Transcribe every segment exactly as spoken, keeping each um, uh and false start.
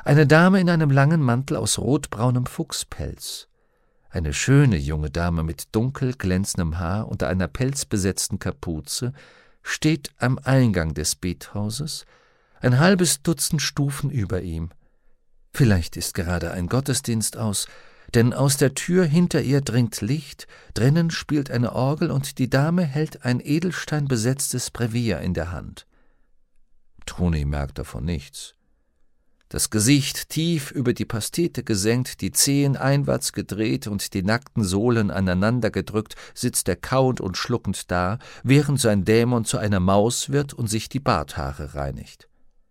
Eine Dame in einem langen Mantel aus rotbraunem Fuchspelz. Eine schöne junge Dame mit dunkel glänzendem Haar unter einer pelzbesetzten Kapuze steht am Eingang des Bethauses, ein halbes Dutzend Stufen über ihm. Vielleicht ist gerade ein Gottesdienst aus, denn aus der Tür hinter ihr dringt Licht, drinnen spielt eine Orgel und die Dame hält ein edelsteinbesetztes Brevier in der Hand. Toni merkt davon nichts. Das Gesicht tief über die Pastete gesenkt, die Zehen einwärts gedreht und die nackten Sohlen aneinandergedrückt, sitzt er kauend und schluckend da, während sein Dämon zu einer Maus wird und sich die Barthaare reinigt.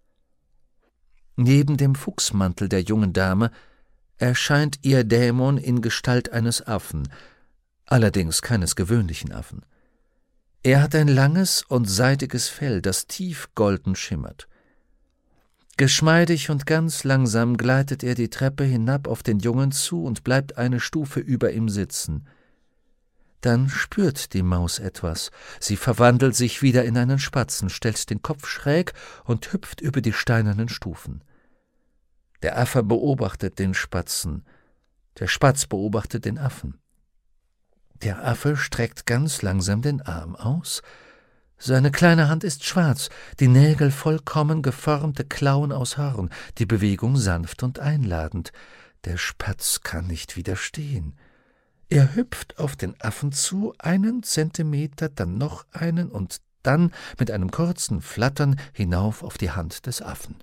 Neben dem Fuchsmantel der jungen Dame erscheint ihr Dämon in Gestalt eines Affen, allerdings keines gewöhnlichen Affen. Er hat ein langes und seidiges Fell, das tief golden schimmert. Geschmeidig und ganz langsam gleitet er die Treppe hinab auf den Jungen zu und bleibt eine Stufe über ihm sitzen. Dann spürt die Maus etwas. Sie verwandelt sich wieder in einen Spatzen, stellt den Kopf schräg und hüpft über die steinernen Stufen. Der Affe beobachtet den Spatzen. Der Spatz beobachtet den Affen. Der Affe streckt ganz langsam den Arm aus. Seine kleine Hand ist schwarz, die Nägel vollkommen geformte Klauen aus Horn, die Bewegung sanft und einladend. Der Spatz kann nicht widerstehen. Er hüpft auf den Affen zu, einen Zentimeter, dann noch einen und dann mit einem kurzen Flattern hinauf auf die Hand des Affen.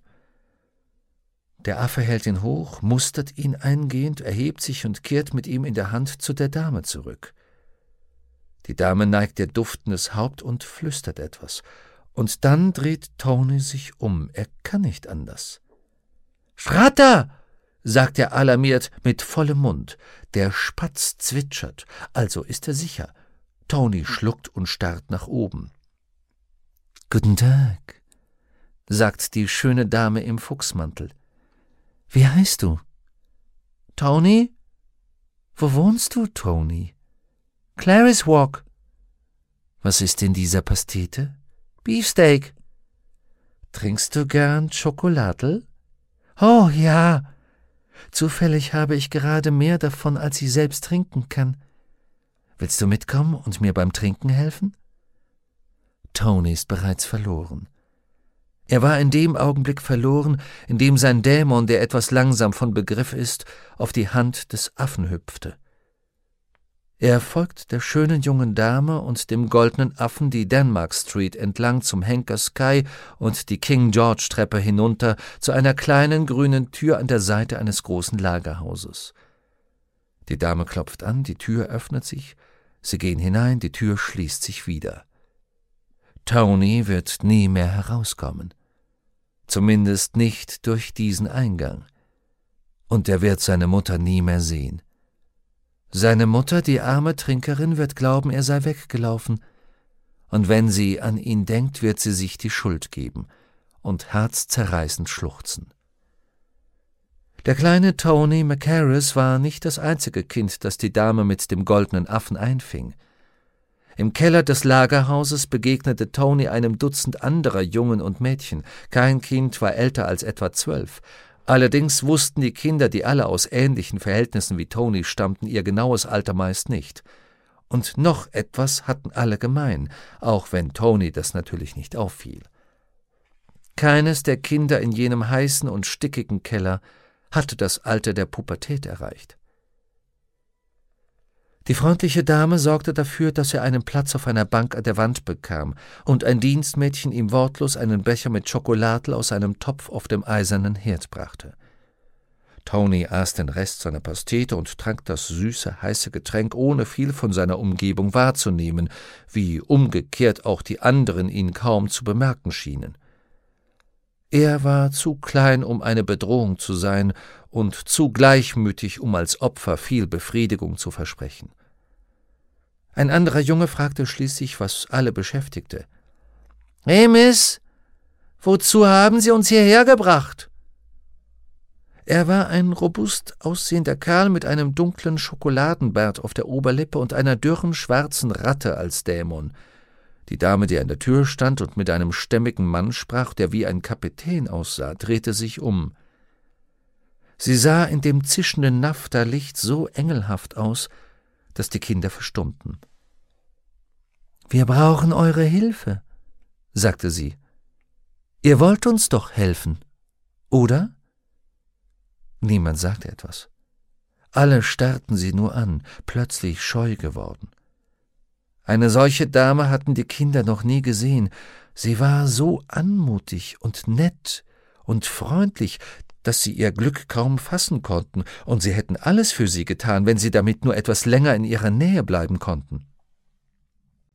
Der Affe hält ihn hoch, mustert ihn eingehend, erhebt sich und kehrt mit ihm in der Hand zu der Dame zurück. Die Dame neigt ihr duftendes Haupt und flüstert etwas. Und dann dreht Toni sich um. Er kann nicht anders. »Frater«, sagt er alarmiert mit vollem Mund. Der Spatz zwitschert, also ist er sicher. Toni schluckt und starrt nach oben. »Guten Tag«, sagt die schöne Dame im Fuchsmantel. »Wie heißt du?« »Toni?« »Wo wohnst du, Toni?« »Clary's Walk.« »Was ist in dieser Pastete?« »Beefsteak.« »Trinkst du gern Schokoladel?« »Oh, ja. Zufällig habe ich gerade mehr davon, als ich selbst trinken kann. Willst du mitkommen und mir beim Trinken helfen?« Toni ist bereits verloren. Er war in dem Augenblick verloren, in dem sein Dämon, der etwas langsam von Begriff ist, auf die Hand des Affen hüpfte. Er folgt der schönen jungen Dame und dem goldenen Affen die Denmark Street entlang zum Henker Sky und die King George Treppe hinunter zu einer kleinen grünen Tür an der Seite eines großen Lagerhauses. Die Dame klopft an, die Tür öffnet sich, sie gehen hinein, die Tür schließt sich wieder. Toni wird nie mehr herauskommen, zumindest nicht durch diesen Eingang, und er wird seine Mutter nie mehr sehen. Seine Mutter, die arme Trinkerin, wird glauben, er sei weggelaufen, und wenn sie an ihn denkt, wird sie sich die Schuld geben und herzzerreißend schluchzen. Der kleine Tony Macaris war nicht das einzige Kind, das die Dame mit dem goldenen Affen einfing. Im Keller des Lagerhauses begegnete Tony einem Dutzend anderer Jungen und Mädchen. Kein Kind war älter als etwa zwölf. Allerdings wussten die Kinder, die alle aus ähnlichen Verhältnissen wie Tony stammten, ihr genaues Alter meist nicht. Und noch etwas hatten alle gemein, auch wenn Tony das natürlich nicht auffiel. Keines der Kinder in jenem heißen und stickigen Keller hatte das Alter der Pubertät erreicht. Die freundliche Dame sorgte dafür, dass er einen Platz auf einer Bank an der Wand bekam und ein Dienstmädchen ihm wortlos einen Becher mit Schokolade aus einem Topf auf dem eisernen Herd brachte. Tony aß den Rest seiner Pastete und trank das süße, heiße Getränk, ohne viel von seiner Umgebung wahrzunehmen, wie umgekehrt auch die anderen ihn kaum zu bemerken schienen. Er war zu klein, um eine Bedrohung zu sein, und zu gleichmütig, um als Opfer viel Befriedigung zu versprechen. Ein anderer Junge fragte schließlich, was alle beschäftigte. »Hey, Miss, wozu haben Sie uns hierher gebracht?« Er war ein robust aussehender Kerl mit einem dunklen Schokoladenbart auf der Oberlippe und einer dürren schwarzen Ratte als Dämon. Die Dame, die an der Tür stand und mit einem stämmigen Mann sprach, der wie ein Kapitän aussah, drehte sich um. Sie sah in dem zischenden Naphthalicht so engelhaft aus, dass die Kinder verstummten. »Wir brauchen eure Hilfe«, sagte sie. »Ihr wollt uns doch helfen, oder?« Niemand sagte etwas. Alle starrten sie nur an, plötzlich scheu geworden. Eine solche Dame hatten die Kinder noch nie gesehen. Sie war so anmutig und nett und freundlich, dass sie ihr Glück kaum fassen konnten, und sie hätten alles für sie getan, wenn sie damit nur etwas länger in ihrer Nähe bleiben konnten.